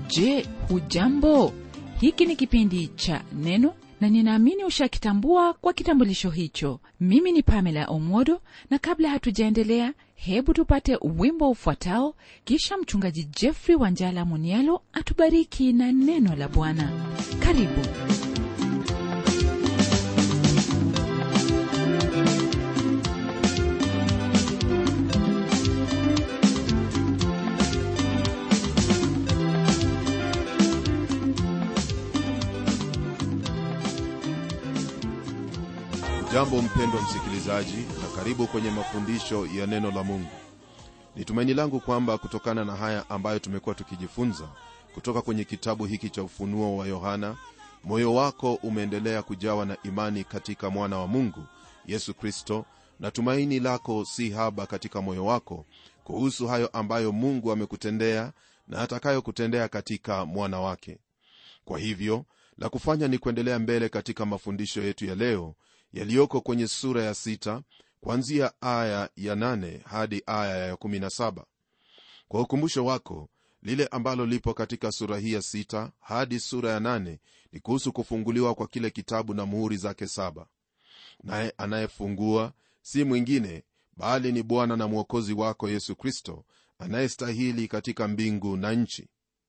Je, hujambo? Hiki ni kipindi cha Neno na ninaamini ushakitambua kwa kitambulisho hicho. Mimi ni Pamela Omodo, na kabla hatujaendelea, hebu tupate wimbo ufuatao, kisha mchungaji Jeffrey Wanjala Munialo atubariki na neno la Bwana. Karibu. Jambo mpendwa msikilizaji, na karibu kwenye mafundisho ya neno la Mungu. Ni tumaini langu kwamba kutokana na haya ambayo tumekuwa tukijifunza kutoka kwenye kitabu hiki cha Ufunuo wa Yohana, moyo wako umeendelea kujawa na imani katika mwana wa Mungu Yesu Kristo, na tumaini lako si haba katika moyo wako kuhusu hayo ambayo Mungu amekutendea na atakayokutendea katika mwana wake. Kwa hivyo, la kufanya ni kuendelea mbele katika mafundisho yetu ya leo yaliyoko kwenye sura ya 6 kuanzia aya ya 8 hadi aya ya 17. Kwa ukumbusho wako, lile ambalo lipo katika sura hii ya 6 hadi sura ya 8 ni kuhusu kufunguliwa kwa kile kitabu na muhuri zake 7. Naye anayefungua si mwingine bali ni Bwana na Mwokozi wako Yesu Kristo, anayestahili katika mbingu na nchi.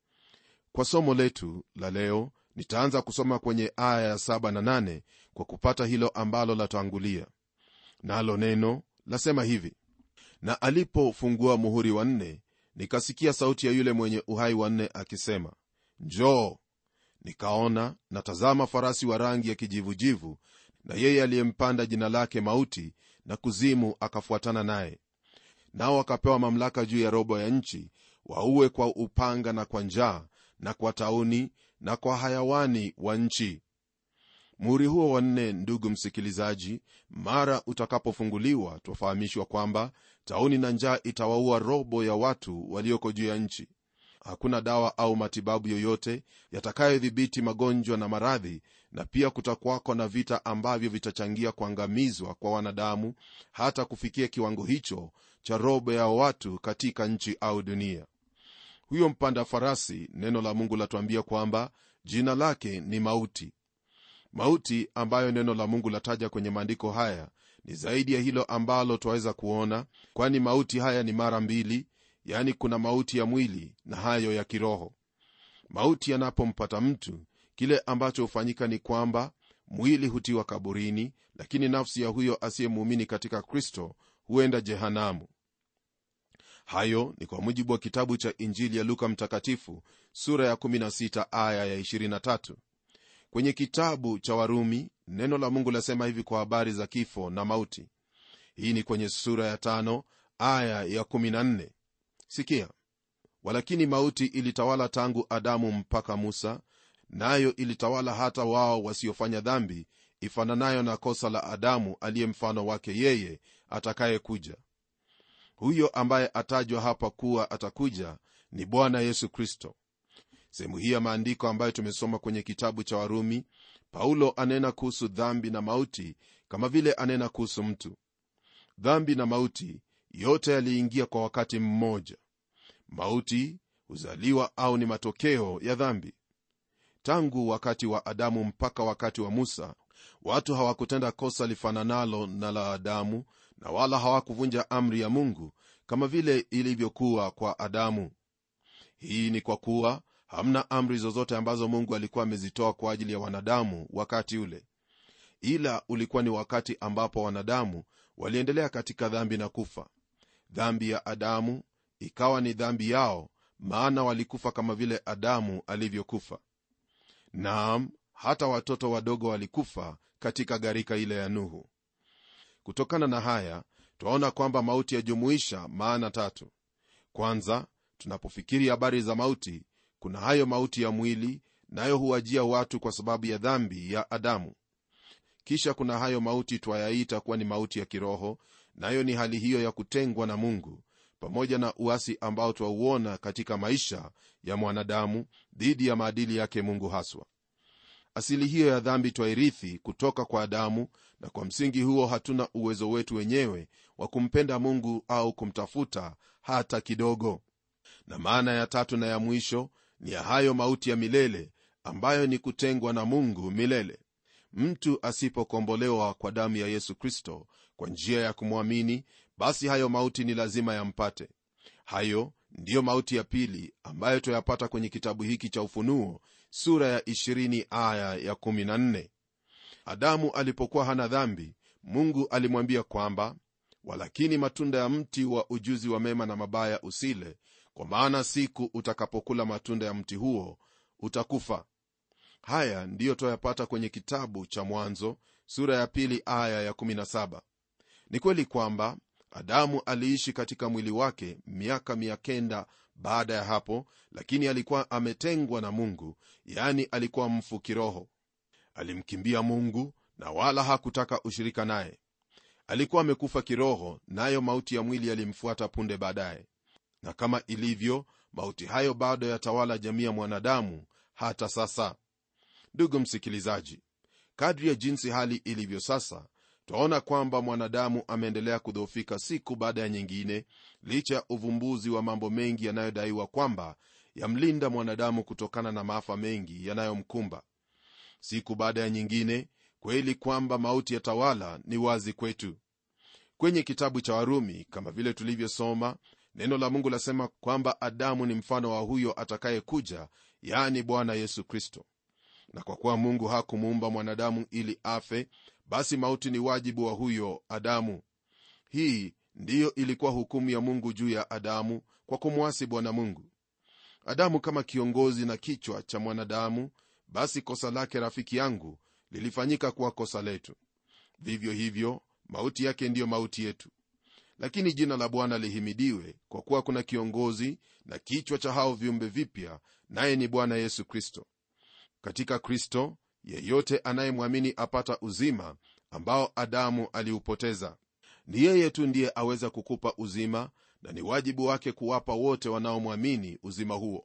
Kwa somo letu la leo, nitaanza kusoma kwenye aya ya 7 na 8 kwa kupata hilo ambalo latangulia. Nalo neno lasema hivi: na alipofungua muhuri wa 4, nikasikia sauti ya yule mwenye uhai wa 4 akisema, njoo. Nikaona na tazama farasi wa rangi ya kijivujivu, na yeye aliyempanda jina lake Mauti, na Kuzimu akafuatana naye. Nao akapewa mamlaka juu ya robo ya nchi, waue kwa upanga na kwa njaa na kwa tauni na kwa hayawani wa nchi. Muhuri huo wa 4, ndugu msikilizaji, mara utakapofunguliwa, tufahamishwa kwamba tauni na njaa itawaua robo ya watu walioko juu ya nchi. Hakuna dawa au matibabu yoyote yatakayodhibiti magonjwa na maradhi, na pia kutakuwako na vita ambavyo vitachangia kuangamizwa kwa wanadamu hata kufikia kiwango hicho cha robo ya watu katika nchi au dunia. Huyo mpanda farasi, neno la Mungu latuambia kwamba jina lake ni Mauti. Mauti ambayo neno la Mungu lataja kwenye maandiko haya ni zaidi ya hilo ambalo twaweza kuona, kwani mauti haya ni mara mbili, yani kuna mauti ya mwili na hayo ya kiroho. Mauti yanapompata mtu, kile ambacho hufanyika ni kwamba mwili hutiwa kaburini, lakini nafsi ya huyo asiyemuamini katika Kristo huenda jehanamu. Hayo ni kwa mujibu wa kitabu cha Injili ya Luka mtakatifu sura ya 16 aya ya 23. Kwenye kitabu cha Warumi, neno la Mungu lasema hivi kwa habari za kifo na mauti. Hii ni kwenye sura ya 5 aya ya 14. Sikia: walakini mauti ilitawala tangu Adamu mpaka Musa, nayo ilitawala hata wao wasiofanya dhambi, ifananayo na kosa la Adamu aliye mfano wake yeye atakayekuja. Huyo ambaye atajwa hapa kuwa atakuja ni Bwana Yesu Kristo. Sehemu hii ya maandiko ambayo tumesoma kwenye kitabu cha Warumi, Paulo anena kuhusu dhambi na mauti kama vile anena kuhusu mtu. Dhambi na mauti yote yaliingia kwa wakati mmoja. Mauti huzaliwa au ni matokeo ya dhambi. Tangu wakati wa Adamu mpaka wakati wa Musa, watu hawakutenda kosa lifananalo na la Adamu, na wala hawakuvunja amri ya Mungu kama vile ilivyokuwa kwa Adamu. Hii ni kwa kuwa hamna amri zozote ambazo Mungu alikuwa amezitoa kwa ajili ya wanadamu wakati ule, ila ulikuwa ni wakati ambapo wanadamu waliendelea katika dhambi na kufa. Dhambi ya Adamu ikawa ni dhambi yao, maana walikufa kama vile Adamu alivyokufa. Naam, hata watoto wadogo walikufa katika gharika ile ya Nuhu. Kutokana na haya, twaona kwamba mauti yajumuisha maana 3. Kwanza, tunapofikiri habari za mauti, kuna hayo mauti ya mwili, nayo huwajia watu kwa sababu ya dhambi ya Adamu. Kisha kuna hayo mauti twayaita kuwa ni mauti ya kiroho, nayo ni hali hiyo ya kutengwa na Mungu, pamoja na uasi ambao twauona katika maisha ya mwanadamu dhidi ya maadili yake Mungu haswa. Asili hiyo ya dhambi twairithi kutoka kwa Adamu, na kwa msingi huo hatuna uwezo wetu wenyewe wa kumpenda Mungu au kumtafuta hata kidogo. Na maana ya 3 na ya mwisho ni ya hayo mauti ya milele, ambayo ni kutengwa na Mungu milele. Mtu asipokombolewa kwa damu ya Yesu Kristo kwa njia ya kumwamini, basi hayo mauti ni lazima yampate. Hayo ndiyo mauti ya pili ambayo tuyapata kwenye kitabu hiki cha Ufunuo sura ya 20 aya ya 14. Adamu alipokuwa hana dhambi, Mungu alimwambia kwamba, walakini matunda ya mti wa ujuzi wa mema na mabaya usile, kwa maana siku utakapokula matunda ya mti huo utakufa. Haya ndiyo tuyapata kwenye kitabu cha Mwanzo sura ya 2 aya ya 17. Ni kweli kwamba Adamu aliishi katika mwili wake miaka 900 baada ya hapo, lakini alikuwa ametengwa na Mungu, yani alikuwa mfu kiroho. Alimkimbia Mungu na wala hakutaka ushirika naye. Alikuwa amekufa kiroho, nayo mauti ya mwili yalimfuata punde baadaye. Na kama ilivyo, mauti hayo bado yatawala jamii ya mwanadamu hata sasa. Ndugu msikilizaji, kadri ya jinsi hali ilivyo sasa, twaona kwamba mwanadamu ameendelea kudhoofika siku baada ya nyingine, licha ya uvumbuzi wa mambo mengi yanayodaiwa kwamba yamlinda mwanadamu kutokana na maafa mengi yanayomkumba. Siku baada ya nyingine, kweli kwamba mauti yatawala ni wazi kwetu. Kwenye kitabu cha Warumi, kama vile tulivyosoma, neno la Mungu lasema kwamba Adamu ni mfano wa huyo atakayekuja, yani Bwana Yesu Kristo. Na kwa kuwa Mungu hakumuumba mwanadamu ili afe, basi mauti ni wajibu wa huyo Adamu. Hii ndiyo ilikuwa hukumu ya Mungu juu ya Adamu kwa kumwasi Bwana Mungu. Adamu kama kiongozi na kichwa cha mwanadamu, basi kosa lake, rafiki yangu, lilifanyika kuwa kosa letu. Vivyo hivyo, mauti yake ndiyo mauti yetu. Lakini jina la Bwana lihimidiwe, kwa kuwa kuna kiongozi na kichwa cha hao viumbe vipya, naye ni Bwana Yesu Kristo. Katika Kristo, yeyote anayemwamini apata uzima ambao Adamu aliupoteza. Ni yeye tu ndiye aweza kukupa uzima, na ni wajibu wake kuwapa wote wanaomwamini uzima huo.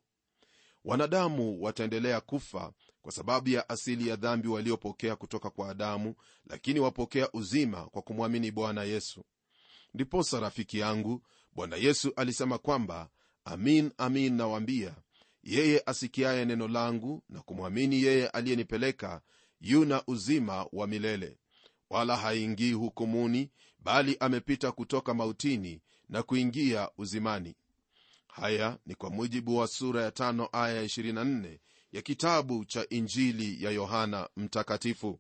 Wanadamu wataendelea kufa kwa sababu ya asili ya dhambi waliopokea kutoka kwa Adamu, lakini wapokea uzima kwa kumwamini Bwana Yesu. Ndiposa rafiki yangu, Bwana Yesu alisema kwamba, amin amin nawaambia, yeye asikiaye neno langu na kumwamini yeye aliyenipeleka yuna uzima wa milele, wala haingii hukumuni, bali amepita kutoka mautini na kuingia uzimani. Haya ni kwa mujibu wa sura ya 5 aya 24 ya kitabu cha Injili ya Yohana Mtakatifu.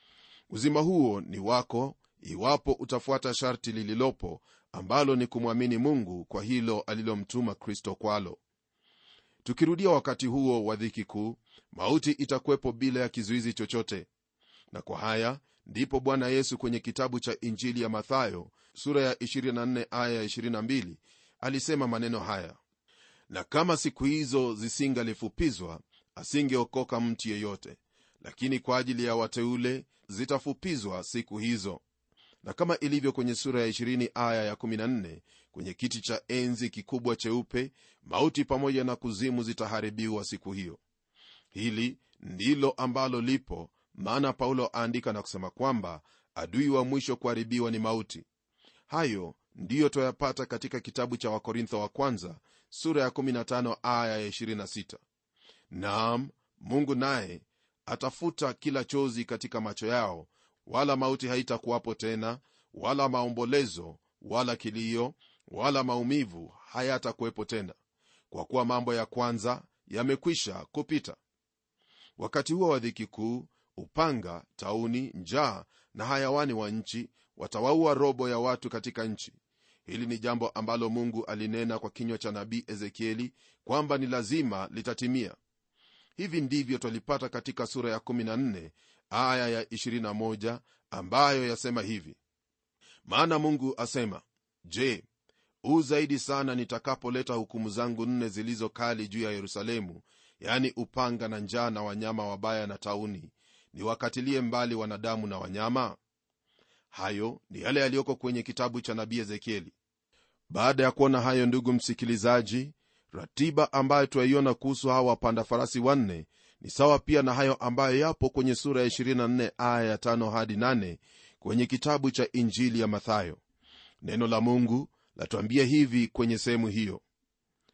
Uzima huo ni wako iwapo utafuata sharti lililopo, ambalo ni kumwamini Mungu kwa hilo alilomtuma Kristo kwalo. Tukirudia wakati huo wa dhiki kuu, mauti itakuwepo bila ya kizuizi chochote. Na kwa haya ndipo Bwana Yesu kwenye kitabu cha Injili ya Mathayo sura ya 24 aya 22 alisema maneno haya: na kama siku hizo zisingalifupizwa, asingeokoka mtu yeyote, lakini kwa ajili ya wateule zitafupizwa siku hizo. Na kama ilivyo kwenye sura ya 20 aya ya 14, kwenye kiti cha enzi kikubwa cheupe, mauti pamoja na kuzimu zitaharibiwa siku hiyo. Hili ndilo ambalo lipo, maana Paulo aandika na kusema kwamba adui wa mwisho kuharibiwa ni mauti. Hayo ndiyo tuyapata katika kitabu cha Wakorintho wa kwanza sura ya 15 aya ya 26. Naam, Mungu naye atafuta kila chozi katika macho yao, wala mauti haitakuwapo tena, wala maombolezo, wala kilio, wala maumivu hayatakuwepo tena, kwa kuwa mambo ya kwanza yamekwisha kupita. Wakati huo wa dhiki kuu, upanga, tauni, njaa na hayawani wa nchi watawaua robo ya watu katika nchi. Hili ni jambo ambalo Mungu alinena kwa kinywa cha nabii Ezekieli kwamba ni lazima litatimia. Hivi ndivyo twalipata katika sura ya 14 aya ya 21, ambayo yasema hivi: maana Mungu asema, je, zaidi sana nitakapoleta hukumu zangu 4 zilizo kali juu ya Yerusalemu, yani upanga na njaa na wanyama wabaya na tauni, niwakatilie mbali wanadamu na wanyama? Hayo ni yale yaliyoko kwenye kitabu cha nabii Ezekieli. Baada ya kuona hayo, ndugu msikilizaji, ratiba ambayo twaiona kuhusu hawa wapanda farasi 4 ni sawa pia na hayo ambayo yapo kwenye sura ya 24 aya ya 5 hadi 8 kwenye kitabu cha Injili ya Mathayo. Neno la Mungu latuambia hivi kwenye sehemu hiyo: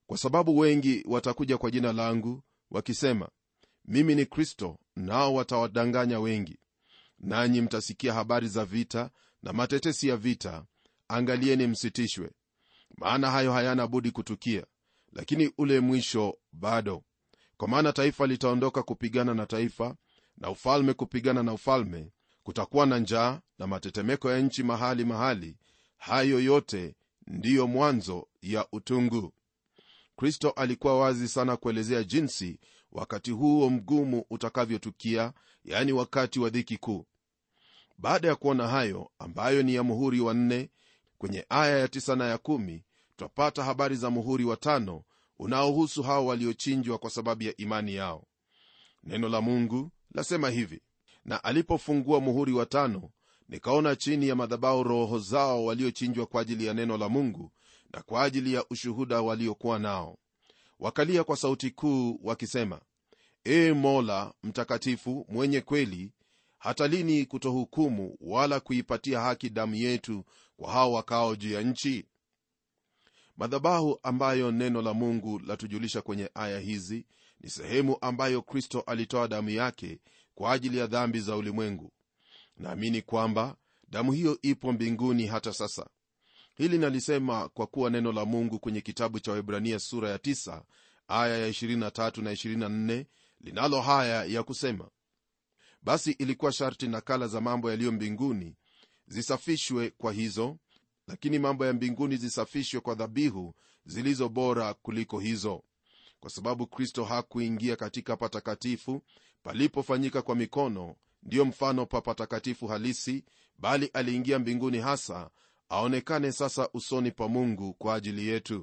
Kwa sababu wengi watakuja kwa jina langu wakisema, mimi ni Kristo, nao watawadanganya wengi. Nanyi mtasikia habari za vita na matetesi ya vita. Angalieni msitishwe, maana hayo hayana budi kutukia, lakini ule mwisho bado. Kwa maana taifa litaondoka kupigana na taifa, na ufalme kupigana na ufalme. Kutakuwa na njaa na matetemeko ya nchi mahali mahali. Hayo yote ndiyo mwanzo ya utungu. Kristo alikuwa wazi sana kuelezea jinsi wakati huo mgumu utakavyotukia, yani wakati wa dhiki kuu. Baada ya kuona hayo, ambayo ni ya muhuri wa 4 kwenye aya ya 9 na ya 10, twapata habari za muhuri wa 5 unaohusu hao waliochinjwa kwa sababu ya imani yao. Neno la Mungu lasema hivi: na alipofungua muhuri wa 5, nikaona chini ya madhabahu roho zao waliochinjwa kwa ajili ya neno la Mungu na kwa ajili ya ushuhuda waliokuwa nao. Wakalia kwa sauti kuu wakisema, Ee Mola mtakatifu mwenye kweli, hata lini kutohukumu wala kuipatia haki damu yetu kwa hao wakao juu ya nchi? Madhabahu ambayo neno la Mungu latujulisha kwenye aya hizi ni sehemu ambayo Kristo alitoa damu yake kwa ajili ya dhambi za ulimwengu. Naamini kwamba damu hiyo ipo mbinguni hata sasa. Hili nalisema kwa kuwa neno la Mungu kwenye kitabu cha Waebrania sura ya 9 aya ya 23 na 24 linalo haya ya kusema: basi ilikuwa sharti nakala za mambo yaliyo mbinguni zisafishwe kwa hizo, lakini mambo ya mbinguni zisafishwe kwa dhabihu zilizo bora kuliko hizo. Kwa sababu Kristo hakuingia katika patakatifu palipofanyika kwa mikono, ndiyo mfano pa patakatifu halisi, bali aliingia mbinguni hasa aonekane sasa usoni pa Mungu kwa ajili yetu.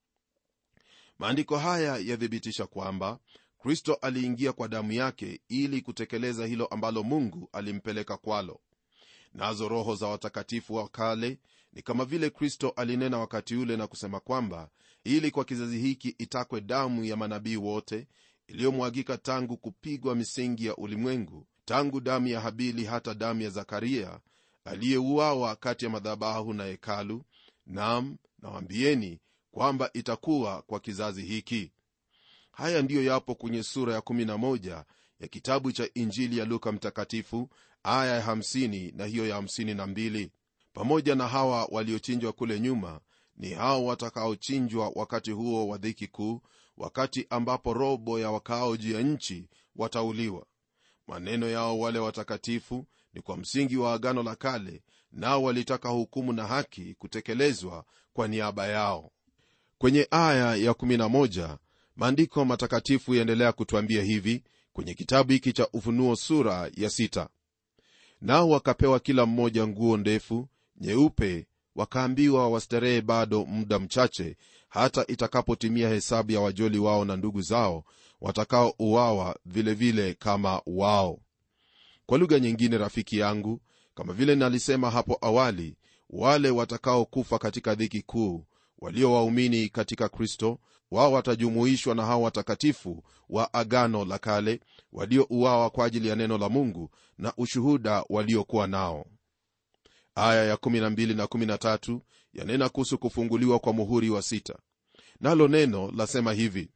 Maandiko haya yathibitisha kwamba Kristo aliingia kwa damu yake ili kutekeleza hilo ambalo Mungu alimpeleka kwalo. Nazo roho za watakatifu wa kale ni kama vile Kristo alinena wakati ule na kusema kwamba ili kwa kizazi hiki itakwe damu ya manabii wote iliyomwagika tangu kupigwa misingi ya ulimwengu, tangu damu ya Habili hata damu ya Zakaria aliyeuawa kati ya madhabahu na hekalu. Naam, nawaambieni kwamba itakuwa kwa kizazi hiki. Haya ndiyo yapo kwenye sura ya 11 ya kitabu cha Injili ya Luka mtakatifu aya ya 50 na hiyo ya 52. Pamoja na hawa waliochinjwa kule nyuma, ni hao watakaochinjwa wakati huo wa dhiki kuu, wakati ambapo robo ya wakao juu ya nchi watauliwa. Maneno yao wale watakatifu ni kwa msingi wa agano la kale, nao walitaka hukumu na haki kutekelezwa kwa niaba yao. Kwenye aya ya 11 maandiko matakatifu yaendelea kutuambia hivi kwenye kitabu hiki cha Ufunuo sura ya 6: nao wakapewa kila mmoja nguo ndefu nyeupe, wakaambiwa wastarehe bado muda mchache, hata itakapotimia hesabu ya wajoli wao na ndugu zao watakao uawa vilevile kama wao. Kwa lugha nyingine, rafiki yangu, kama vile nalisema hapo awali, wale watakao kufa katika dhiki kuu, walio waumini katika Kristo, wao watajumuishwa na hao watakatifu wa agano la kale waliouawa kwa ajili ya neno la Mungu na ushuhuda waliokuwa nao. Aya ya 12 na 13 yanena kuhusu kufunguliwa kwa muhuri wa 6. Nalo neno lasema hivi: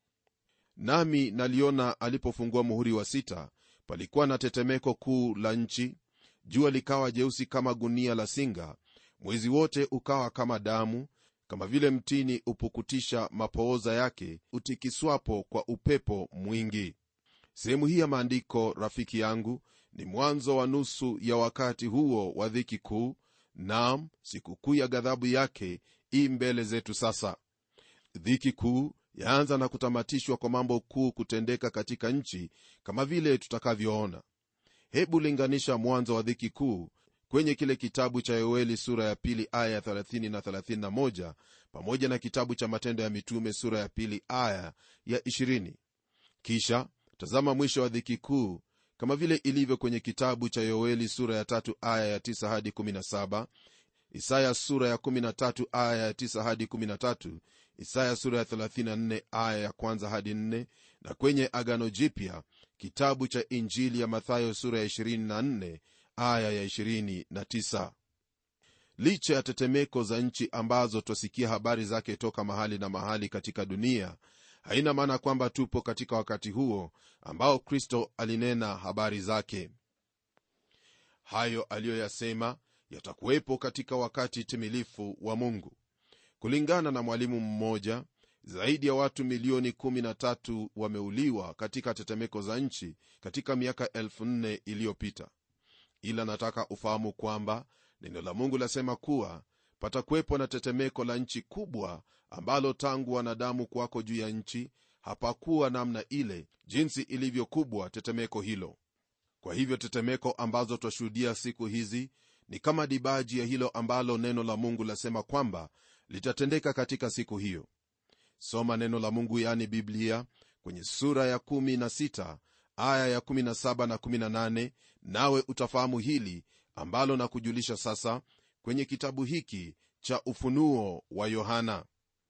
nami naliona alipofungua muhuri wa 6, palikuwa na tetemeko kuu la nchi, jua likawa jeusi kama gunia la singa, mwezi wote ukawa kama damu, kama vile mtini upukutisha mapooza yake utikiswapo kwa upepo mwingi. Sehemu hii ya maandiko, rafiki yangu, ni mwanzo wa nusu ya wakati huo wa dhiki kuu. Naam, sikukuu ya ghadhabu yake i mbele zetu sasa. Dhiki kuu yaanza na kutamatishwa kwa mambo kuu kutendeka katika nchi, kama vile tutakavyoona. Hebu linganisha mwanzo wa dhiki kuu kwenye kile kitabu cha Yoeli sura ya 2 aya 30 na 31 pamoja na kitabu cha Matendo ya Mitume sura ya 2 aya ya 20. Kisha tazama mwisho wa dhiki kuu kama vile ilivyo kwenye kitabu cha Yoeli sura ya 3 aya ya 9 hadi 17, Isaya sura ya 13 aya ya 9 hadi 13, Isaya sura ya 34 aya ya 1 hadi 4, na kwenye Agano Jipya kitabu cha Injili ya Mathayo sura ya 24 aya ya 29. licha ya tetemeko za nchi ambazo twasikia habari zake toka mahali na mahali katika dunia, haina maana kwamba tupo katika wakati huo ambao Kristo alinena habari zake. Hayo aliyoyasema yatakuwepo katika wakati timilifu wa Mungu. Kulingana na mwalimu mmoja, zaidi ya watu milioni 13 wameuliwa katika tetemeko za nchi katika miaka 4,000 iliyopita. Ila nataka ufahamu kwamba neno la Mungu lasema kuwa patakuwepo na tetemeko la nchi kubwa ambalo tangu wanadamu kwako juu ya nchi hapakuwa namna ile jinsi ilivyo kubwa tetemeko hilo. Kwa hivyo tetemeko ambazo twashuhudia siku hizi ni kama dibaji ya hilo ambalo neno la Mungu lasema kwamba litatendeka katika siku hiyo. Soma neno la Mungu, yani Biblia, kwenye sura ya 16 aya ya 17 na 18, nawe utafahamu hili ambalo na kujulisha sasa kwenye kitabu hiki cha Ufunuo wa Yohana.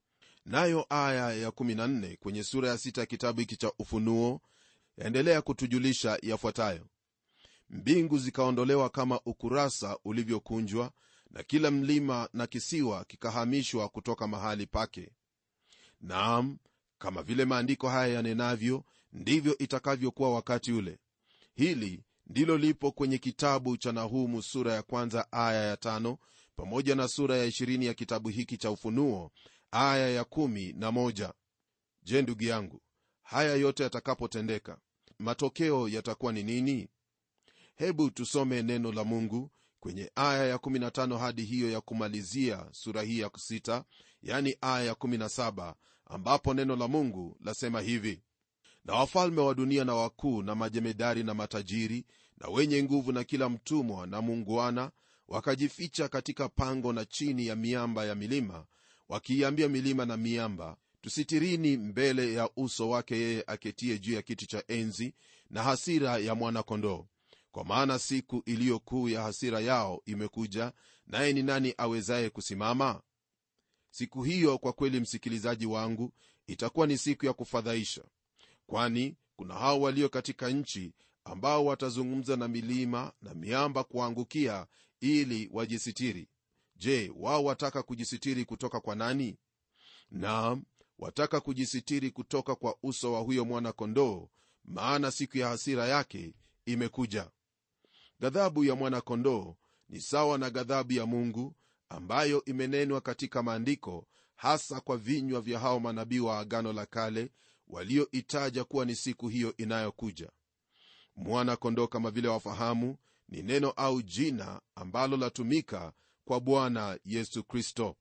Nayo aya ya 14 kwenye sura ya 6 ya kitabu hiki cha Ufunuo yaendelea kutujulisha yafuatayo: mbingu zikaondolewa kama ukurasa ulivyokunjwa, na kila mlima na kisiwa kikahamishwa kutoka mahali pake. Naam, kama vile maandiko haya yanenavyo, ndivyo itakavyokuwa wakati ule. Hili ndilo lipo kwenye kitabu cha Nahumu sura ya 1 aya ya 5 pamoja na sura ya 20 ya kitabu hiki cha Ufunuo aya ya 11. Je, ndugu yangu, haya yote yatakapotendeka, matokeo yatakuwa ni nini? Hebu tusome neno la Mungu kwenye aya ya 15 hadi hiyo ya kumalizia sura hii ya 6, yani aya ya 17, ambapo neno la Mungu lasema hivi: na wafalme wa dunia na wakuu na majemedari na matajiri na wenye nguvu na kila mtumwa na muungwana wakajificha katika pango na chini ya miamba ya milima, wakiiambia milima na miamba, tusitirini mbele ya uso wake yeye aketie juu ya kiti cha enzi na hasira ya mwana-kondoo. Kwa maana siku iliyo kuu ya hasira yao imekuja, naye ni nani awezaye kusimama? Siku hiyo kwa kweli, msikilizaji wangu, itakuwa ni siku ya kufadhaisha, kwani kuna hao walio katika nchi ambao watazungumza na milima na miamba kuangukia ili wajisitiri. Je, wao wataka kujisitiri kutoka kwa nani? Naam, wataka kujisitiri kutoka kwa uso wa huyo mwana-kondoo, maana siku ya hasira yake imekuja. Ghadhabu ya mwana-kondoo ni sawa na ghadhabu ya Mungu ambayo imenenwa katika maandiko, hasa kwa vinywa vya hao manabii wa Agano la Kale walioitaja kuwa ni siku hiyo inayokuja. Mwana-kondoo, kama vile wafahamu, ni neno au jina ambalo latumika kwa Bwana Yesu Kristo.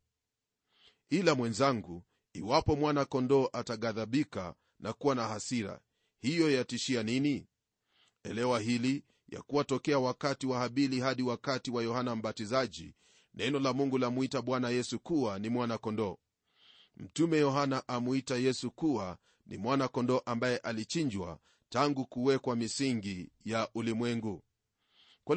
Ila mwenzangu, iwapo mwana-kondoo ataghadhabika na kuwa na hasira, hiyo yatishia nini? Elewa hili, ya kuwa tokea wakati wa Habili hadi wakati wa Yohana Mbatizaji, neno la Mungu lamuita Bwana Yesu kuwa ni mwana-kondoo. Mtume Yohana amuita Yesu kuwa ni mwana-kondoo ambaye alichinjwa tangu kuwekwa misingi ya ulimwengu. Kwa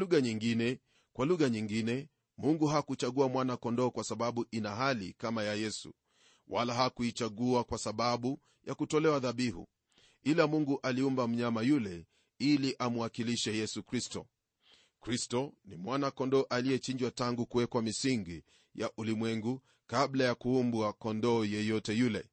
lugha nyingine, Mungu hakuchagua mwana-kondoo kwa sababu ina hali kama ya Yesu, wala hakuichagua kwa sababu ya kutolewa dhabihu, ila Mungu aliumba mnyama yule ili amwakilishe Yesu Kristo. Kristo ni mwana-kondoo aliyechinjwa tangu kuwekwa misingi ya ulimwengu, kabla ya kuumbwa kondoo yeyote yule.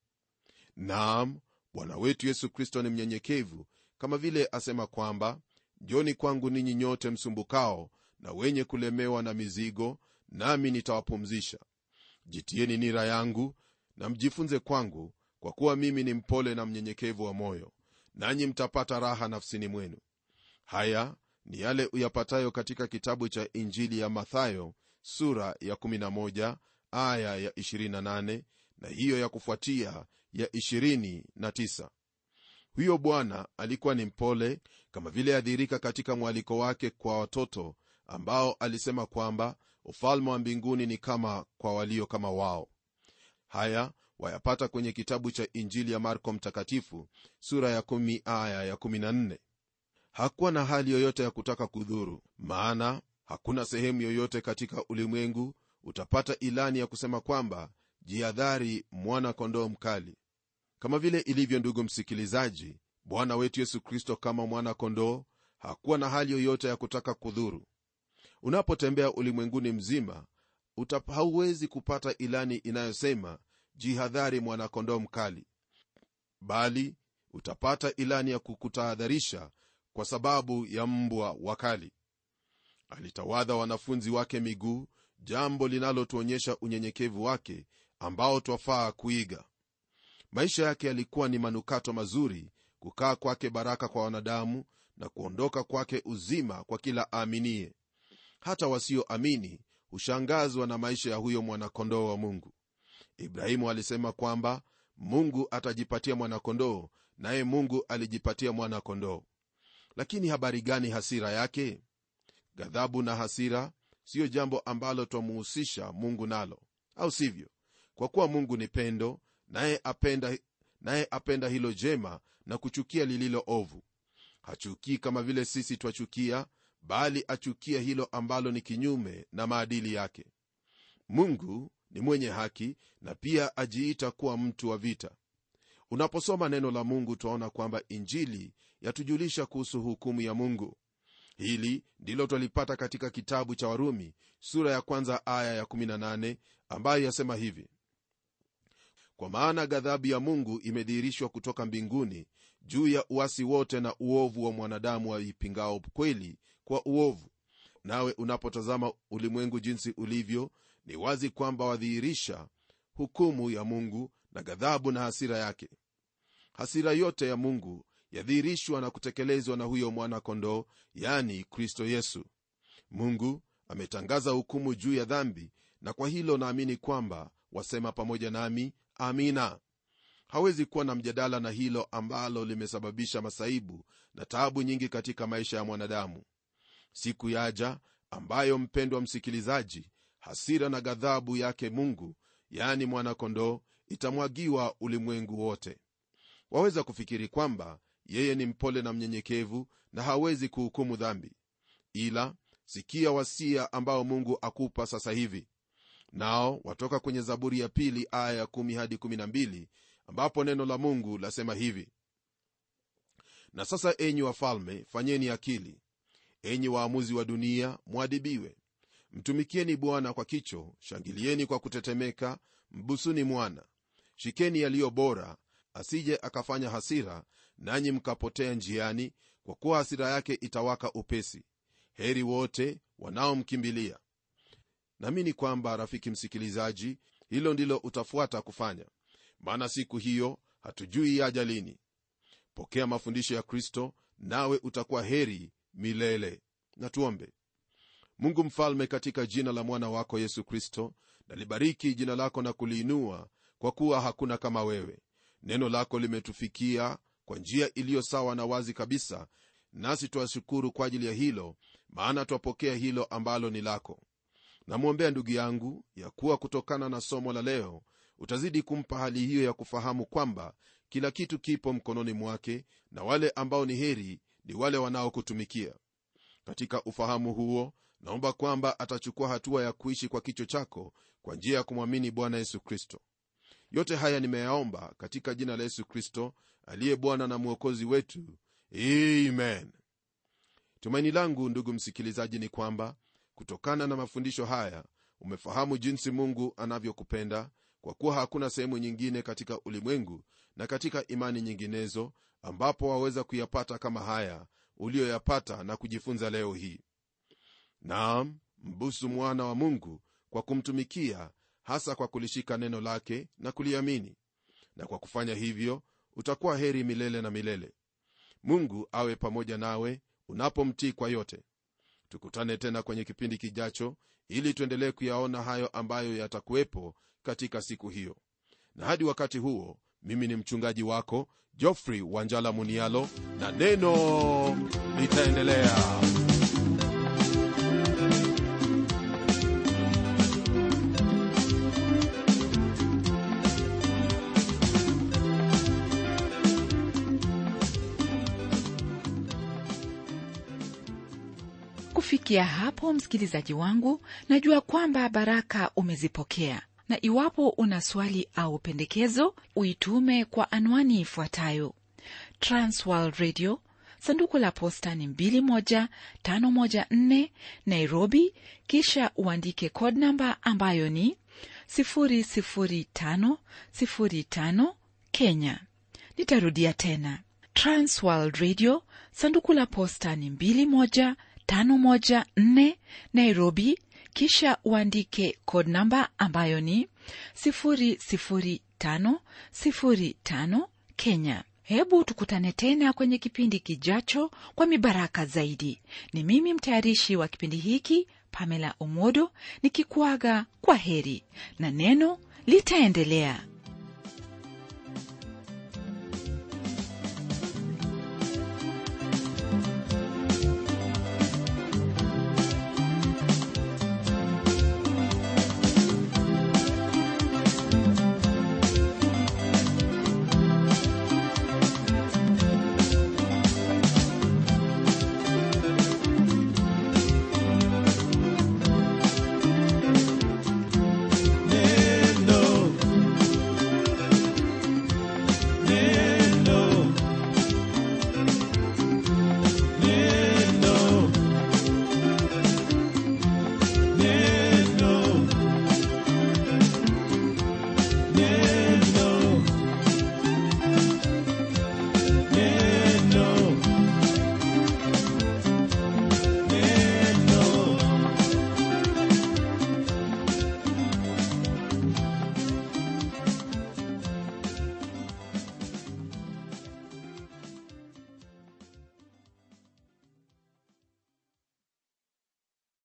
Naam, Bwana wetu Yesu Kristo ni mnyenyekevu, kama vile asema kwamba, njoni kwangu ninyi nyote msumbukao na wenye kulemewa na mizigo, nami nitawapumzisha. Jitieni nira yangu na mjifunze kwangu, kwa kuwa mimi ni mpole na mnyenyekevu wa moyo, nanyi mtapata raha nafsini mwenu. Haya ni yale uyapatayo katika kitabu cha Injili ya Mathayo sura ya 11 aya ya 28 na hiyo ya kufuatia ya 29. Huyo Bwana alikuwa ni mpole, kama vile adhirika katika mwaliko wake kwa watoto, ambao alisema kwamba ufalme wa mbinguni ni kama kwa walio kama wao. Haya wayapata kwenye kitabu cha Injili ya Marko mtakatifu sura ya 10 aya ya 14. Hakuwa na hali yoyote ya kutaka kudhuru, maana hakuna sehemu yoyote katika ulimwengu utapata ilani ya kusema kwamba jihadhari, mwana-kondoo mkali. Kama vile ilivyo, ndugu msikilizaji, Bwana wetu Yesu Kristo kama mwana-kondoo hakuwa na hali yoyote ya kutaka kudhuru. Unapotembea ulimwenguni mzima, hauwezi kupata ilani inayosema jihadhari mwanakondoo mkali, bali utapata ilani ya kukutahadharisha kwa sababu ya mbwa wakali. Alitawadha wanafunzi wake miguu, jambo linalotuonyesha unyenyekevu wake ambao twafaa kuiga. Maisha yake yalikuwa ni manukato mazuri, kukaa kwake baraka kwa wanadamu na kuondoka kwake uzima kwa kila aaminie. Hata wasioamini hushangazwa na maisha ya huyo mwanakondoo wa Mungu. Ibrahimu alisema kwamba Mungu atajipatia mwanakondoo, naye Mungu alijipatia mwanakondoo. Lakini habari gani hasira yake? Ghadhabu na hasira siyo jambo ambalo twamuhusisha Mungu nalo, au sivyo? Kwa kuwa Mungu ni pendo, naye apenda hilo jema na kuchukia lililo ovu. Hachukii kama vile sisi twachukia, bali achukia hilo ambalo ni kinyume na maadili yake. Mungu ni mwenye haki na pia ajiita kuwa mtu wa vita. Unaposoma neno la Mungu twaona kwamba Injili yatujulisha kuhusu hukumu ya Mungu. Hili ndilo twalipata katika kitabu cha Warumi sura ya 1 aya ya 18, ambayo yasema hivi: kwa maana ghadhabu ya Mungu imedhihirishwa kutoka mbinguni juu ya uasi wote na uovu wa mwanadamu waipingao kweli kwa uovu. Nawe unapotazama ulimwengu jinsi ulivyo, ni wazi kwamba wadhihirisha hukumu ya Mungu na ghadhabu na hasira yake. Hasira yote ya Mungu yadhihirishwa na kutekelezwa na huyo mwana kondoo, yani Kristo Yesu. Mungu ametangaza hukumu juu ya dhambi, na kwa hilo naamini kwamba wasema pamoja nami amina. Hawezi kuwa na mjadala na hilo ambalo limesababisha masaibu na taabu nyingi katika maisha ya mwanadamu. Siku yaja ambayo, mpendwa msikilizaji, hasira na ghadhabu yake Mungu, yani mwana kondoo, itamwagiwa ulimwengu wote. Waweza kufikiri kwamba yeye ni mpole na mnyenyekevu na hawezi kuhukumu dhambi. Ila sikia wasia ambao Mungu akupa sasa hivi. Nao watoka kwenye Zaburi ya 2 aya ya 10 hadi 12, ambapo neno la Mungu lasema hivi: na sasa enyi wafalme, fanyeni akili, enyi waamuzi wa dunia, mwadibiwe. Mtumikieni Bwana kwa kicho, shangilieni kwa kutetemeka, mbusuni mwana. Shikeni yaliyo bora, asije akafanya hasira nanyi mkapotea njiani, kwa kuwa hasira yake itawaka upesi. Heri wote wanaomkimbilia. Naamini kwamba, rafiki msikilizaji, hilo ndilo utafuata kufanya, maana siku hiyo hatujui yaja lini. Pokea mafundisho ya Kristo, nawe utakuwa heri milele. Na tuombe. Mungu mfalme, katika jina la mwana wako Yesu Kristo, nalibariki jina lako na kuliinua, kwa kuwa hakuna kama wewe. Neno lako limetufikia kwa njia iliyo sawa na wazi kabisa, nasi twashukuru kwa ajili ya hilo, maana twapokea hilo ambalo ni lako. Namwombea ndugu yangu ya kuwa kutokana na somo la leo utazidi kumpa hali hiyo ya kufahamu kwamba kila kitu kipo mkononi mwake, na wale ambao ni heri ni wale wanaokutumikia. Katika ufahamu huo, naomba kwamba atachukua hatua ya kuishi kwa kicho chako kwa njia ya kumwamini Bwana Yesu Kristo. Yote haya nimeyaomba katika jina la Yesu Kristo, aliye Bwana na Mwokozi wetu. Amen. Tumaini langu, ndugu msikilizaji, ni kwamba kutokana na mafundisho haya umefahamu jinsi Mungu anavyokupenda, kwa kuwa hakuna sehemu nyingine katika ulimwengu na katika imani nyinginezo ambapo waweza kuyapata kama haya ulioyapata na kujifunza leo hii. Naam, mbusu mwana wa Mungu kwa kumtumikia, hasa kwa kulishika neno lake na kuliamini, na kwa kufanya hivyo utakuwa heri milele na milele. Mungu awe pamoja nawe unapomtii kwa yote. Tukutane tena kwenye kipindi kijacho, ili tuendelee kuyaona hayo ambayo yatakuwepo katika siku hiyo. Na hadi wakati huo, mimi ni mchungaji wako Geoffrey Wanjala Munialo, na neno litaendelea. Kufikia hapo, msikilizaji wangu, najua kwamba baraka umezipokea, na iwapo una swali au pendekezo, uitume kwa anwani ifuatayo: Transworld Radio, sanduku la posta ni 21514 Nairobi, kisha uandike code number ambayo ni 00505 Kenya. Nitarudia tena, Transworld Radio, sanduku la posta ni 21514 Nairobi, kisha uandike code number ambayo ni 00505 Kenya. Hebu tukutane tena kwenye kipindi kijacho kwa mibaraka zaidi. Ni mimi mtayarishi wa kipindi hiki, Pamela Omodo, nikikuaga kwa heri na neno litaendelea.